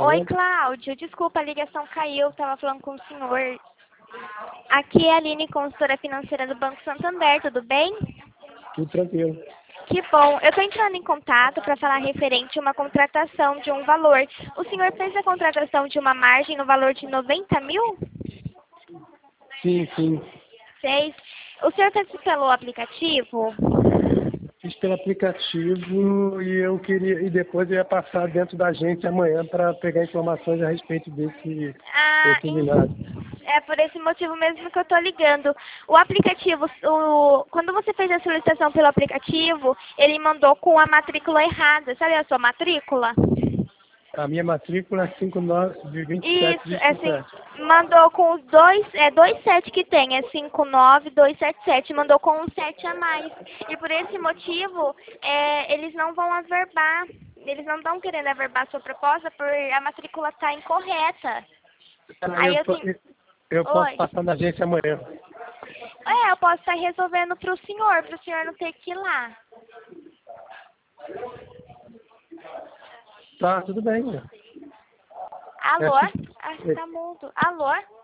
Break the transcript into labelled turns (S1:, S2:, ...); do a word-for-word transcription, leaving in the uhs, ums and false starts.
S1: Oi,
S2: falando?
S1: Cláudio. Desculpa, a ligação caiu. Estava falando com o senhor. Aqui é a Aline, consultora financeira do Banco Santander. Tudo bem?
S2: Tudo tranquilo.
S1: Que bom. Eu estou entrando em contato para falar referente a uma contratação de um valor. O senhor fez a contratação de uma margem no valor de noventa mil?
S2: Sim, sim.
S1: Fez. O senhor fez pelo aplicativo?
S2: Fiz pelo aplicativo e eu queria. E depois eu ia passar dentro da agência amanhã para pegar informações a respeito desse
S1: Ah,
S2: determinado.
S1: é por esse motivo mesmo que eu estou ligando. O aplicativo, o, quando você fez a solicitação pelo aplicativo, ele mandou com a matrícula errada. Sabe a sua matrícula?
S2: A minha matrícula é cinco nove vinte e sete
S1: Isso,
S2: vinte
S1: é
S2: e
S1: assim,
S2: sete.
S1: mandou com os dois, é dois sete que tem, é cinco nove dois sete sete, mandou com um sete a mais. E por esse motivo, é, eles não vão averbar, eles não estão querendo averbar a sua proposta por a matrícula tá incorreta.
S2: Aí
S1: Aí
S2: eu, po-
S1: assim,
S2: eu posso
S1: oi.
S2: passar na agência amanhã.
S1: É, eu posso estar resolvendo pro senhor, pro senhor não ter que ir lá.
S2: Tá, tudo bem. Né? É
S1: Alô?
S2: assim,
S1: Ah, tá mudo. Alô?